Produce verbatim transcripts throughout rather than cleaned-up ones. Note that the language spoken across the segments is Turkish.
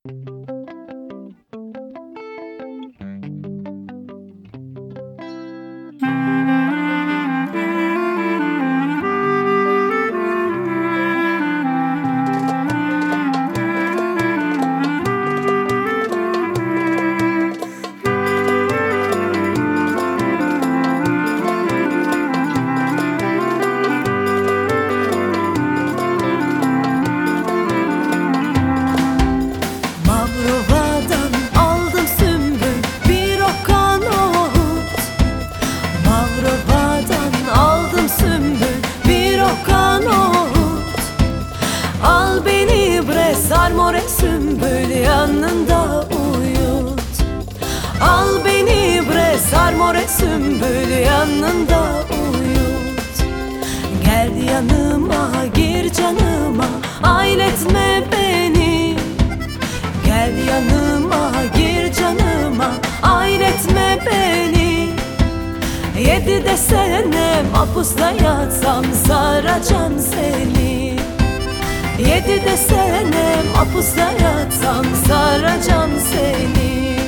Sarmore sümbül yanında uyut. Al beni bre sarmore sümbül yanında uyut. Gel yanıma gir canıma ailetme beni. Gel yanıma gir canıma ailetme beni. Yedi de sene mahpusta yatsam saracağım seni. Yedi de sene mahpusta yatsam saracağım seni.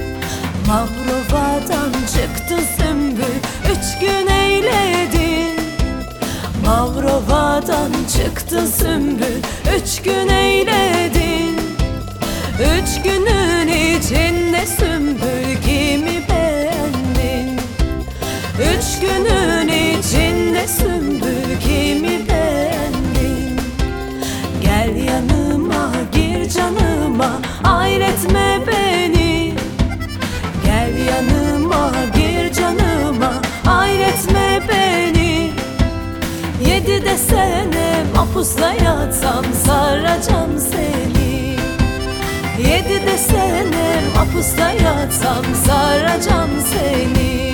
Mavrova'dan çıktın sümbül, üç gün eyledin. Mavrova'dan çıktın sümbül, üç gün eyledin. Üç günün içinde sümbül kimi beğendin? Üç günün içinde sümbül kimi beğendin? Gel yanıma gir canıma ailetme beni. Gel yanıma gir canıma ailetme beni. Yedi de sene mahpusta yatsam saracağım seni. Yedi de sene mahpusta yatsam saracağım seni.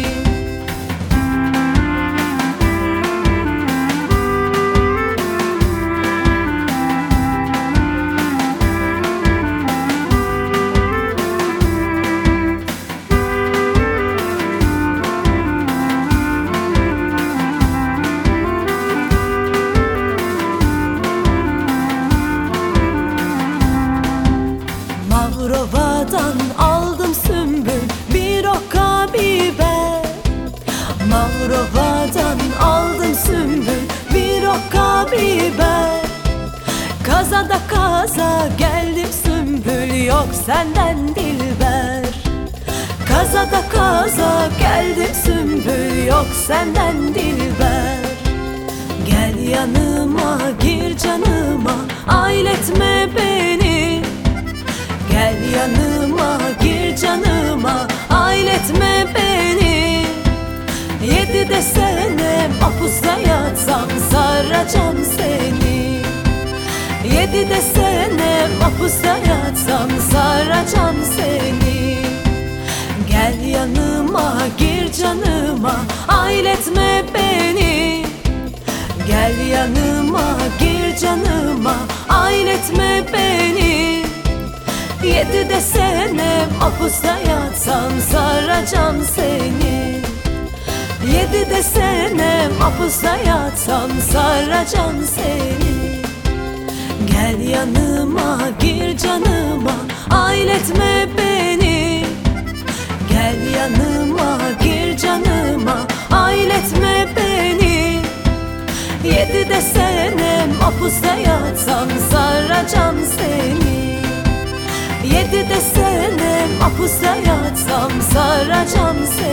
Mavrova'dan aldım sümbül bir oka biber. Mavrova'dan aldım sümbül bir oka biber. Kazada kaza geldim sümbül yok senden dilber. Kazada kaza geldim sümbül yok senden dilber. Gel yanıma gir canıma ailetme beni. Gel yanıma gir canıma ailetme beni. Yedi de sene mahpusta yatsam saracağım seni. Yedi de sene mahpusta yatsam saracağım seni. Gel yanıma gir canıma ailetme beni. Gel yanıma gir canıma ailetme beni. Yedi de sene mahpusta yatsam saracağım seni. Yedi de sene mahpusta yatsam saracağım seni. Gel yanıma gir canıma ailetme beni. Gel yanıma gir canıma ailetme beni. Yedi de sene mahpusta yatsam saracağım seni. Yedi de sene mahpusta yatsam saracağım seni.